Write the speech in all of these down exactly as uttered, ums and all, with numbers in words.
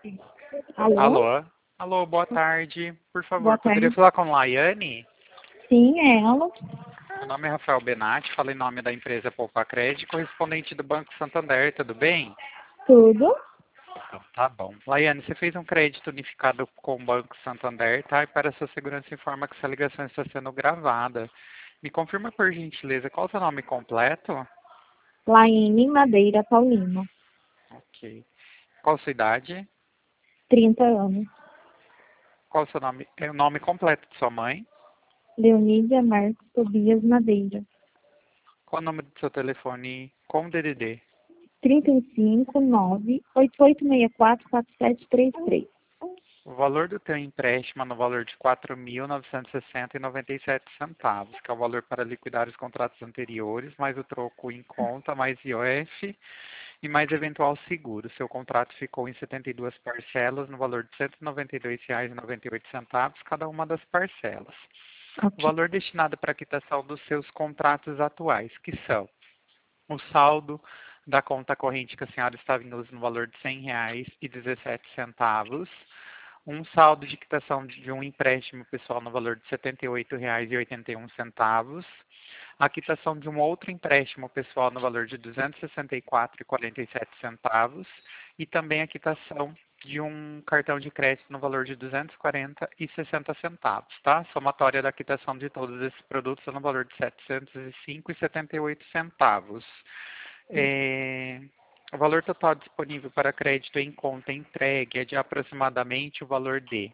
Alô? Alô? Alô, boa tarde. Por Boa favor, poderia tarde. falar com Laiane? Sim, é ela. Meu nome é Rafael Benatti, falo em nome da empresa Poupa Crédito, correspondente do Banco Santander, tudo bem? Tudo? Então, tá bom. Laiane, você fez um crédito unificado com o Banco Santander, tá? E para sua segurança informa que essa ligação está sendo gravada. Me confirma, por gentileza, qual é o seu nome completo? Laine Madeira Paulino. Ok. Qual a sua idade? trinta anos. Qual o seu nome? É o nome completo de sua mãe? Leonídia Marcos Tobias Madeira. Qual o número do seu telefone com D D D? trinta e cinco, nove, oito oito seis quatro, quatro sete três três. O valor do teu empréstimo é no valor de quatro mil novecentos e sessenta e noventa e sete centavos, que é o valor para liquidar os contratos anteriores, mais o troco em conta, mais I O F e mais eventual seguro. Seu contrato ficou em setenta e duas parcelas no valor de cento e noventa e dois reais e noventa e oito centavos cada uma das parcelas. O Ok. valor destinado para a quitação dos seus contratos atuais, que são o saldo da conta corrente que a senhora estava em uso no valor de cem reais e dezessete centavos, um saldo de quitação de um empréstimo pessoal no valor de setenta e oito reais e oitenta e um centavos, a quitação de um outro empréstimo pessoal no valor de duzentos e sessenta e quatro reais e quarenta e sete centavos e também a quitação de um cartão de crédito no valor de duzentos e quarenta reais e sessenta centavos, tá? Somatória da quitação de todos esses produtos é no valor de setecentos e cinco reais e setenta e oito centavos. É, o valor total disponível para crédito em conta entregue é de aproximadamente o valor de,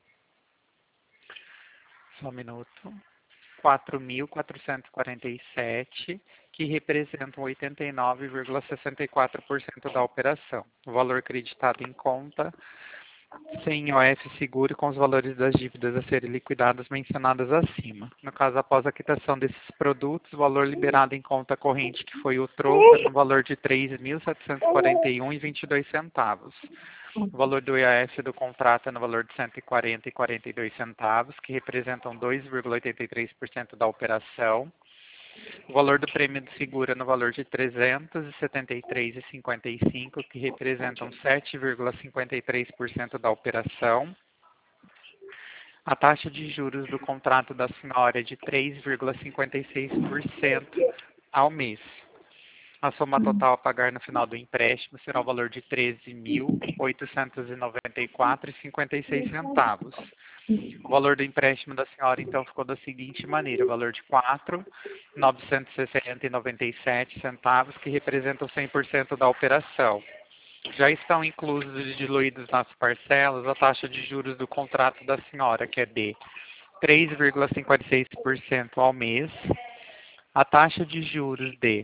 só um minuto, quatro mil quatrocentos e quarenta e sete, que representam oitenta e nove vírgula sessenta e quatro por cento da operação. O valor creditado em conta sem I O F seguro com os valores das dívidas a serem liquidadas mencionadas acima. No caso, após a quitação desses produtos, o valor liberado em conta corrente, que foi o troco, é no valor de três mil setecentos e quarenta e um reais e vinte e dois centavos. O valor do I O F do contrato é no valor de cento e quarenta reais e quarenta e dois centavos, que representam dois vírgula oitenta e três por cento da operação. O valor do prêmio de seguro é no valor de trezentos e setenta e três reais e cinquenta e cinco centavos, que representam sete vírgula cinquenta e três por cento da operação. A taxa de juros do contrato da senhora é de três vírgula cinquenta e seis por cento ao mês. A soma total a pagar no final do empréstimo será o valor de treze mil oitocentos e noventa e quatro reais e cinquenta e seis centavos. O valor do empréstimo da senhora, então, ficou da seguinte maneira: o valor de quatro mil novecentos e sessenta reais e noventa e sete centavos, que representam cem por cento da operação. Já estão inclusos e diluídos nas parcelas a taxa de juros do contrato da senhora, que é de três vírgula cinquenta e seis por cento ao mês, a taxa de juros de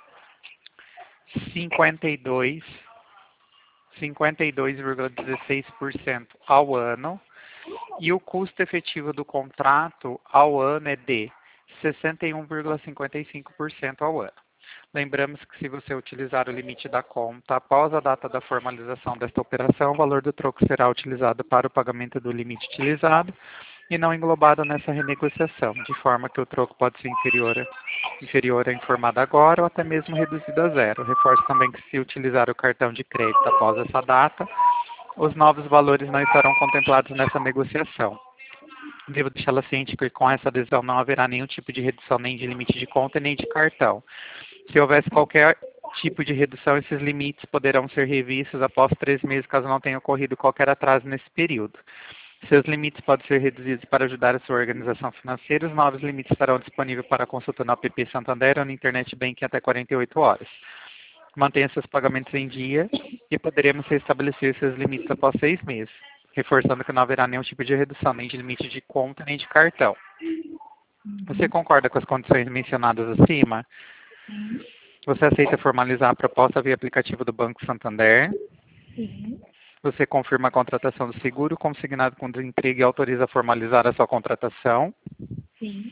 cinquenta e dois, cinquenta e dois vírgula dezesseis por cento ao ano, e o custo efetivo do contrato ao ano é de sessenta e um vírgula cinquenta e cinco por cento ao ano. Lembramos que se você utilizar o limite da conta após a data da formalização desta operação, o valor do troco será utilizado para o pagamento do limite utilizado e não englobado nessa renegociação, de forma que o troco pode ser inferior, inferior à informada agora ou até mesmo reduzido a zero. Reforço também que se utilizar o cartão de crédito após essa data, os novos valores não estarão contemplados nessa negociação. Devo deixá-la ciente que com essa adesão não haverá nenhum tipo de redução nem de limite de conta nem de cartão. Se houvesse qualquer tipo de redução, esses limites poderão ser revistos após três meses, caso não tenha ocorrido qualquer atraso nesse período. Seus limites podem ser reduzidos para ajudar a sua organização financeira. Os novos limites estarão disponíveis para consulta no app Santander ou no Internet Banking até quarenta e oito horas. Mantenha seus pagamentos em dia e poderemos restabelecer seus limites após seis meses, reforçando que não haverá nenhum tipo de redução, nem de limite de conta, nem de cartão. Você concorda com as condições mencionadas acima? Você aceita formalizar a proposta via aplicativo do Banco Santander? Sim. Você confirma a contratação do seguro consignado com desemprego e autoriza a formalizar a sua contratação? Sim.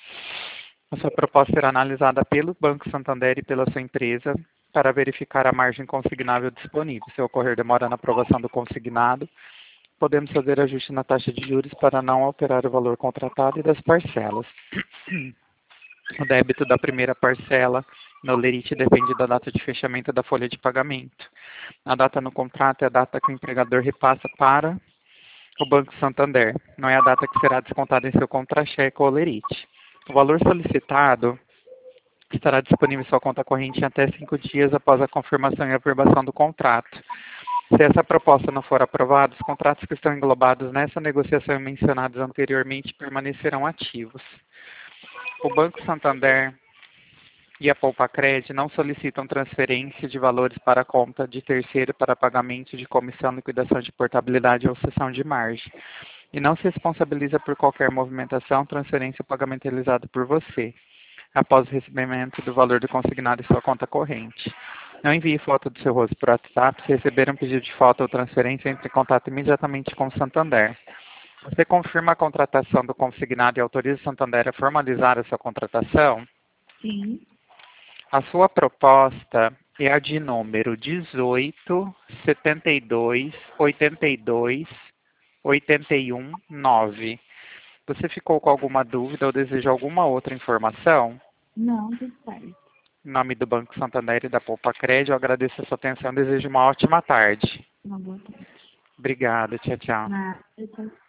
A sua proposta será analisada pelo Banco Santander e pela sua empresa para verificar a margem consignável disponível. Se ocorrer demora na aprovação do consignado, podemos fazer ajuste na taxa de juros para não alterar o valor contratado e das parcelas. O débito da primeira parcela No lerite depende da data de fechamento da folha de pagamento. A data no contrato é a data que o empregador repassa para o Banco Santander. Não é a data que será descontada em seu contra-cheque ou lerite. O valor solicitado estará disponível em sua conta corrente em até cinco dias após a confirmação e aprovação do contrato. Se essa proposta não for aprovada, os contratos que estão englobados nessa negociação e mencionados anteriormente permanecerão ativos. O Banco Santander e a Poupacred não solicitam transferência de valores para a conta de terceiro para pagamento de comissão, liquidação de portabilidade ou cessão de margem. E não se responsabiliza por qualquer movimentação, transferência ou pagamento realizado por você, após o recebimento do valor do consignado em sua conta corrente. Não envie foto do seu rosto por WhatsApp. Se receber um pedido de foto ou transferência, entre em contato imediatamente com o Santander. Você confirma a contratação do consignado e autoriza o Santander a formalizar a sua contratação? Sim. A sua proposta é a de número dezoito, setenta e dois, oitenta e dois, oitenta e um, nove. Você ficou com alguma dúvida ou deseja alguma outra informação? Não, tudo certo. Em nome do Banco Santander e da Poupacred, eu agradeço a sua atenção e desejo uma ótima tarde. Uma boa tarde. Obrigado, tchau, tchau. Nada, tchau.